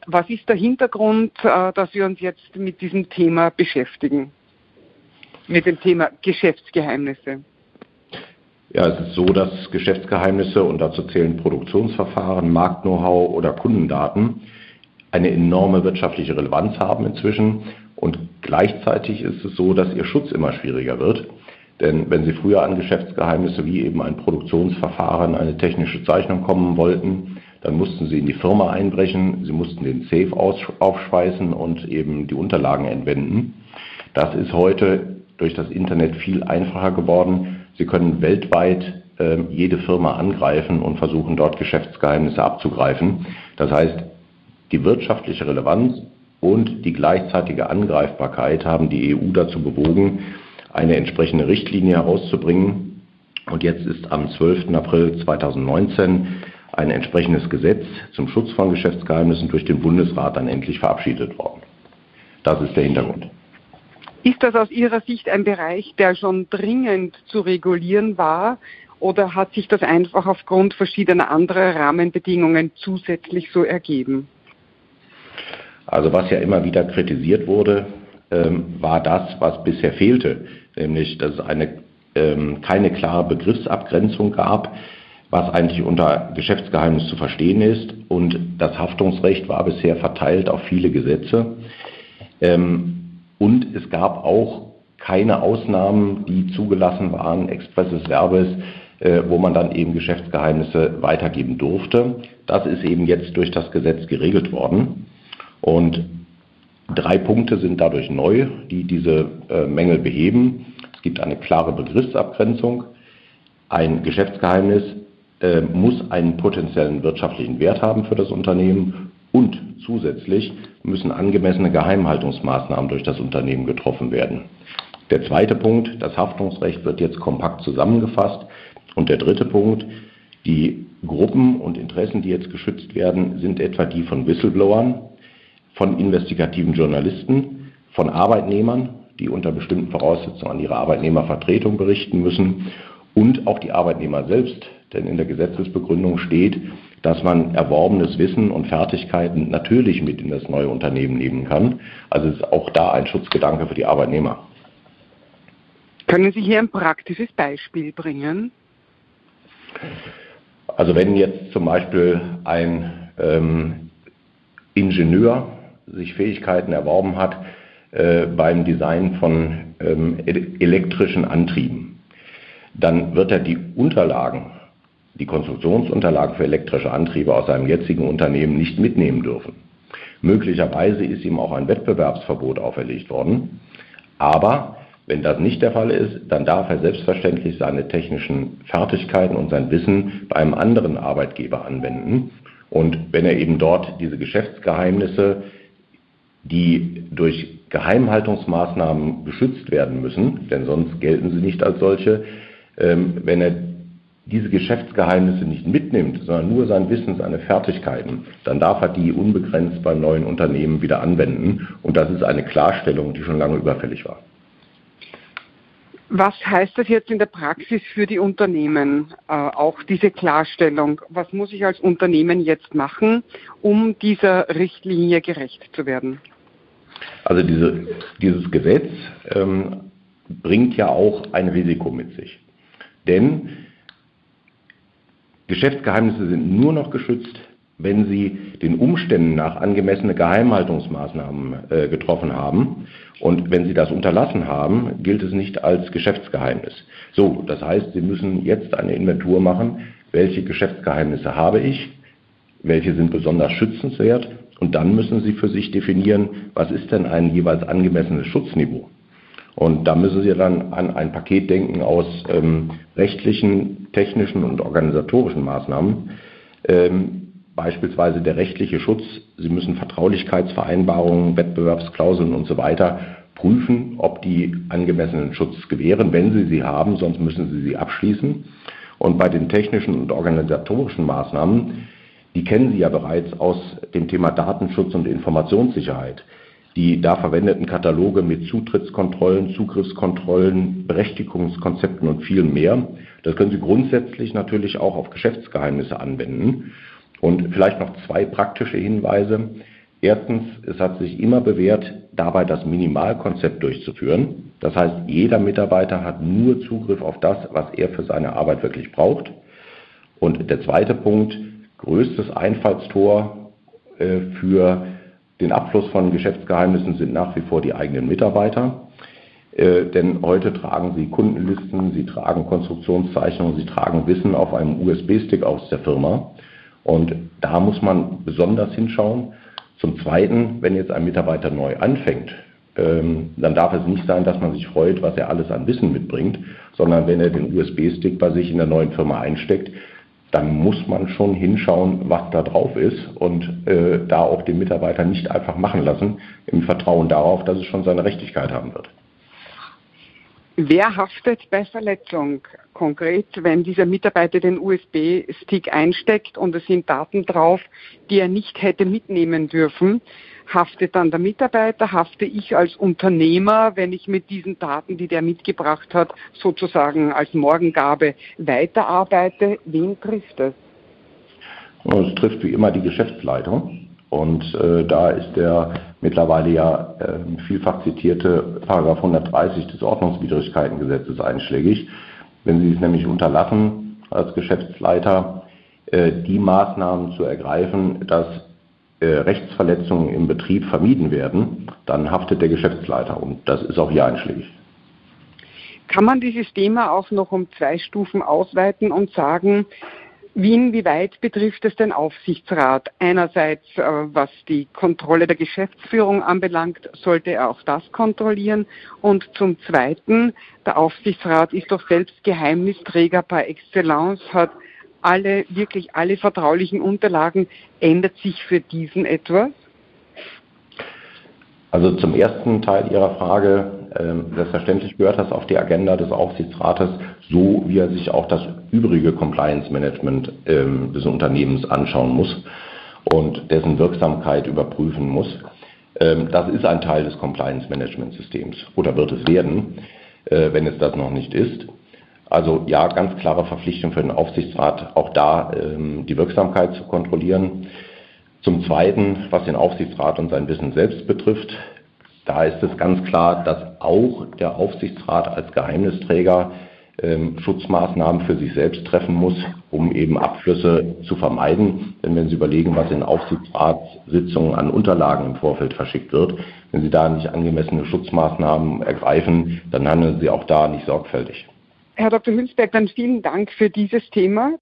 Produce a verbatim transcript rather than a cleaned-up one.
Was ist der Hintergrund, dass wir uns jetzt mit diesem Thema beschäftigen? Mit dem Thema Geschäftsgeheimnisse? Ja, es ist so, dass Geschäftsgeheimnisse, und dazu zählen Produktionsverfahren, Markt-Know-how oder Kundendaten, eine enorme wirtschaftliche Relevanz haben inzwischen. Und gleichzeitig ist es so, dass ihr Schutz immer schwieriger wird. Denn wenn Sie früher an Geschäftsgeheimnisse wie eben ein Produktionsverfahren, eine technische Zeichnung kommen wollten, dann mussten Sie in die Firma einbrechen, Sie mussten den Safe aufschweißen und eben die Unterlagen entwenden. Das ist heute durch das Internet viel einfacher geworden. Sie können weltweit äh, jede Firma angreifen und versuchen, dort Geschäftsgeheimnisse abzugreifen. Das heißt, die wirtschaftliche Relevanz und die gleichzeitige Angreifbarkeit haben die E U dazu bewogen, eine entsprechende Richtlinie herauszubringen. Und jetzt ist am zwölften April zweitausendneunzehn ein entsprechendes Gesetz zum Schutz von Geschäftsgeheimnissen durch den Bundesrat dann endlich verabschiedet worden. Das ist der Hintergrund. Ist das aus Ihrer Sicht ein Bereich, der schon dringend zu regulieren war, oder hat sich das einfach aufgrund verschiedener anderer Rahmenbedingungen zusätzlich so ergeben? Also was ja immer wieder kritisiert wurde, ähm, war das, was bisher fehlte, nämlich dass es eine, ähm, keine klare Begriffsabgrenzung gab, was eigentlich unter Geschäftsgeheimnis zu verstehen ist, und das Haftungsrecht war bisher verteilt auf viele Gesetze. Ähm, Und es gab auch keine Ausnahmen, die zugelassen waren, expresses Verbes, äh, wo man dann eben Geschäftsgeheimnisse weitergeben durfte. Das ist eben jetzt durch das Gesetz geregelt worden. Und drei Punkte sind dadurch neu, die diese äh, Mängel beheben. Es gibt eine klare Begriffsabgrenzung. Ein Geschäftsgeheimnis äh, muss einen potenziellen wirtschaftlichen Wert haben für das Unternehmen, und zusätzlich müssen angemessene Geheimhaltungsmaßnahmen durch das Unternehmen getroffen werden. Der zweite Punkt, das Haftungsrecht wird jetzt kompakt zusammengefasst. Und der dritte Punkt, die Gruppen und Interessen, die jetzt geschützt werden, sind etwa die von Whistleblowern, von investigativen Journalisten, von Arbeitnehmern, die unter bestimmten Voraussetzungen an ihre Arbeitnehmervertretung berichten müssen, und auch die Arbeitnehmer selbst. Denn in der Gesetzesbegründung steht, dass man erworbenes Wissen und Fertigkeiten natürlich mit in das neue Unternehmen nehmen kann. Also ist auch da ein Schutzgedanke für die Arbeitnehmer. Können Sie hier ein praktisches Beispiel bringen? Also wenn jetzt zum Beispiel ein ähm, Ingenieur sich Fähigkeiten erworben hat äh, beim Design von ähm, elektrischen Antrieben, dann wird er die Unterlagen, die Konstruktionsunterlagen für elektrische Antriebe aus seinem jetzigen Unternehmen nicht mitnehmen dürfen. Möglicherweise ist ihm auch ein Wettbewerbsverbot auferlegt worden. Aber wenn das nicht der Fall ist, dann darf er selbstverständlich seine technischen Fertigkeiten und sein Wissen bei einem anderen Arbeitgeber anwenden. Und wenn er eben dort diese Geschäftsgeheimnisse, die durch Geheimhaltungsmaßnahmen geschützt werden müssen, denn sonst gelten sie nicht als solche, ähm, wenn er diese Geschäftsgeheimnisse nicht mitnimmt, sondern nur sein Wissen, seine Fertigkeiten, dann darf er die unbegrenzt beim neuen Unternehmen wieder anwenden. Und das ist eine Klarstellung, die schon lange überfällig war. Was heißt das jetzt in der Praxis für die Unternehmen, äh, auch diese Klarstellung? Was muss ich als Unternehmen jetzt machen, um dieser Richtlinie gerecht zu werden? Also diese, dieses Gesetz ähm, bringt ja auch ein Risiko mit sich. Denn Geschäftsgeheimnisse sind nur noch geschützt, wenn sie den Umständen nach angemessene Geheimhaltungsmaßnahmen äh, getroffen haben. Und wenn sie das unterlassen haben, gilt es nicht als Geschäftsgeheimnis. So, das heißt, Sie müssen jetzt eine Inventur machen, welche Geschäftsgeheimnisse habe ich, welche sind besonders schützenswert, und dann müssen Sie für sich definieren, was ist denn ein jeweils angemessenes Schutzniveau. Und da müssen Sie dann an ein Paket denken aus ähm, rechtlichen, technischen und organisatorischen Maßnahmen. Ähm, beispielsweise der rechtliche Schutz. Sie müssen Vertraulichkeitsvereinbarungen, Wettbewerbsklauseln und so weiter prüfen, ob die angemessenen Schutz gewähren. Wenn Sie sie haben, sonst müssen Sie sie abschließen. Und bei den technischen und organisatorischen Maßnahmen, die kennen Sie ja bereits aus dem Thema Datenschutz und Informationssicherheit. Die da verwendeten Kataloge mit Zutrittskontrollen, Zugriffskontrollen, Berechtigungskonzepten und viel mehr. Das können Sie grundsätzlich natürlich auch auf Geschäftsgeheimnisse anwenden. Und vielleicht noch zwei praktische Hinweise. Erstens, es hat sich immer bewährt, dabei das Minimalkonzept durchzuführen. Das heißt, jeder Mitarbeiter hat nur Zugriff auf das, was er für seine Arbeit wirklich braucht. Und der zweite Punkt, größtes Einfallstor äh, für den Abfluss von Geschäftsgeheimnissen sind nach wie vor die eigenen Mitarbeiter. Äh, denn heute tragen sie Kundenlisten, sie tragen Konstruktionszeichnungen, sie tragen Wissen auf einem U S B-Stick aus der Firma. Und da muss man besonders hinschauen. Zum Zweiten, wenn jetzt ein Mitarbeiter neu anfängt, ähm, dann darf es nicht sein, dass man sich freut, was er alles an Wissen mitbringt, sondern wenn er den U S B-Stick bei sich in der neuen Firma einsteckt, dann muss man schon hinschauen, was da drauf ist und äh, da auch den Mitarbeiter nicht einfach machen lassen, im Vertrauen darauf, dass es schon seine Richtigkeit haben wird. Wer haftet bei Verletzung konkret, wenn dieser Mitarbeiter den U S B-Stick einsteckt und es sind Daten drauf, die er nicht hätte mitnehmen dürfen? Haftet dann der Mitarbeiter, hafte ich als Unternehmer, wenn ich mit diesen Daten, die der mitgebracht hat, sozusagen als Morgengabe weiterarbeite? Wen trifft es? Es trifft wie immer die Geschäftsleitung. Und äh, da ist der mittlerweile ja äh, vielfach zitierte Paragraph hundertdreißig des Ordnungswidrigkeitengesetzes einschlägig. Wenn Sie es nämlich unterlassen, als Geschäftsleiter äh, die Maßnahmen zu ergreifen, dass äh, Rechtsverletzungen im Betrieb vermieden werden, dann haftet der Geschäftsleiter. Und das ist auch hier einschlägig. Kann man dieses Thema auch noch um zwei Stufen ausweiten und sagen, wie inwieweit betrifft es den Aufsichtsrat? Einerseits, äh, was die Kontrolle der Geschäftsführung anbelangt, sollte er auch das kontrollieren. Und zum Zweiten, der Aufsichtsrat ist doch selbst Geheimnisträger par excellence, hat alle, wirklich alle vertraulichen Unterlagen. Ändert sich für diesen etwas? Also zum ersten Teil Ihrer Frage, äh, selbstverständlich gehört das auf die Agenda des Aufsichtsrates, so wie er sich auch das übrige Compliance-Management äh, des Unternehmens anschauen muss und dessen Wirksamkeit überprüfen muss. Ähm, das ist ein Teil des Compliance-Management-Systems oder wird es werden, äh, wenn es das noch nicht ist. Also ja, ganz klare Verpflichtung für den Aufsichtsrat, auch da ähm, die Wirksamkeit zu kontrollieren. Zum Zweiten, was den Aufsichtsrat und sein Wissen selbst betrifft, da ist es ganz klar, dass auch der Aufsichtsrat als Geheimnisträger ähm, Schutzmaßnahmen für sich selbst treffen muss, um eben Abflüsse zu vermeiden. Denn wenn Sie überlegen, was in Aufsichtsratssitzungen an Unterlagen im Vorfeld verschickt wird, wenn Sie da nicht angemessene Schutzmaßnahmen ergreifen, dann handeln Sie auch da nicht sorgfältig. Herr Doktor Hülsberg, dann vielen Dank für dieses Thema.